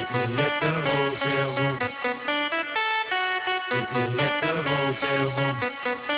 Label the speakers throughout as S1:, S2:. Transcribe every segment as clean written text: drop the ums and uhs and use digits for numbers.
S1: Meet me at the hotel room. Meet me at the hotel room.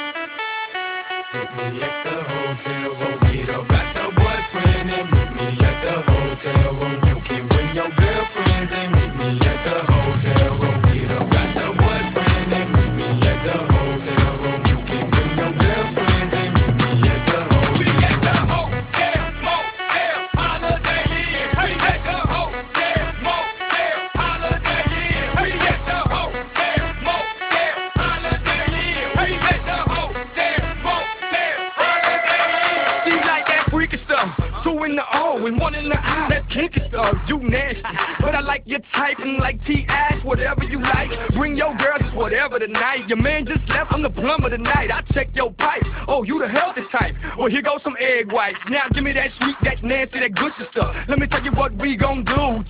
S1: Meet me at the hotel room. Get up out your boyfriend and meet me at the hotel room. You can bring your girlfriends and meet me at the hotel room. Get up out your boyfriend and meet me at the hotel room. You can bring your girlfriends and meet me at the hotel room. We at the hotel, motel, holiday inn. We at the hotel, motel, holiday inn. We at the hotel, motel, holiday inn. We at the hotel, motel, holiday inn. She like that freaky stuff. Two in the O and one in the I. That's kinky stuff. You nasty, but I like your type and like T-Ash, whatever you like. Bring your girls, it's whatever tonight. Your man just left, I'm the plumber tonight. I check your pipe. Oh, you the healthy type. Well, here goes some egg whites. Now give me that sweet, that nasty, that gushy stuff. Let me tell you what we gon' do.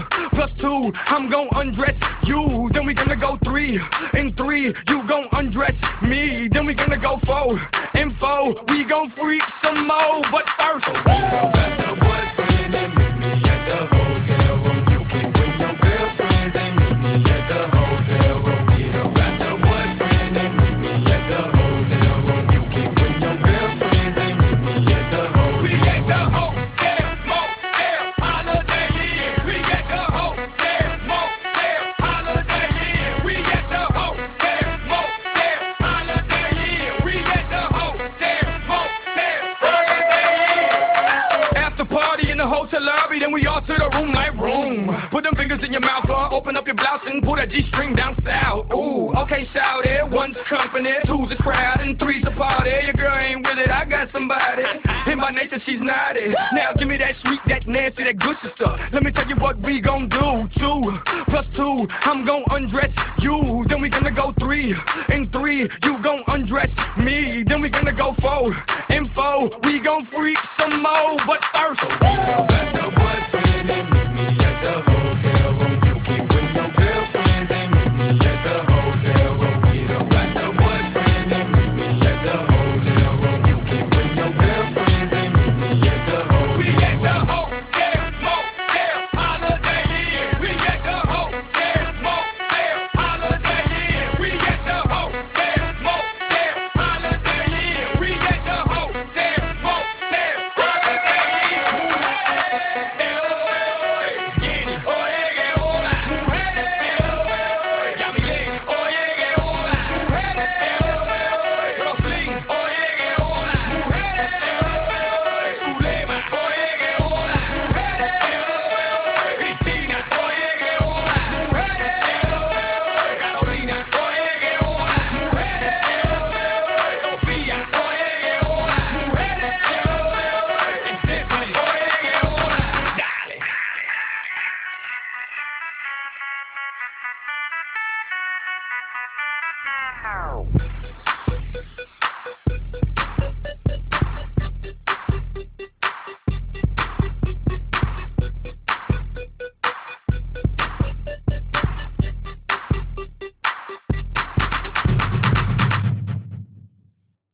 S1: 2+2, I'm gon' undress you. Then we gonna go 3 and 3. You gon' undress me. Then we gonna go 4 and 4. We gon' freak some more, but first. Got your boyfriend and meet me at the hotel room. You can bring your girlfriends and meet me at the hotel room. Get up, got your boyfriend and meet me at the hotel room. You can bring your girlfriends and meet me at the hotel room. We at the hotel, motel, holiday inn. We at the hotel, motel, holiday inn. We at the hotel, motel, holiday inn. We at the hotel, motel, holiday inn. After party in the hotel lobby, then we all to the room like room. Put them fingers in your mouth, open up your blouse and pull that G-string down south. Ooh, okay, shout it. One's company, two's a crowd, and three's a party. Your girl ain't with it, I got somebody. And by nature, she's naughty. Now give me that sweet, that nasty, that gushy stuff. Let me tell you what we gon' do. 2+2, I'm gon' undress you. Then we gonna go 3 and 3. You gon' undress me. Then we gonna go 4 and 4. We gon' freak some more, but first.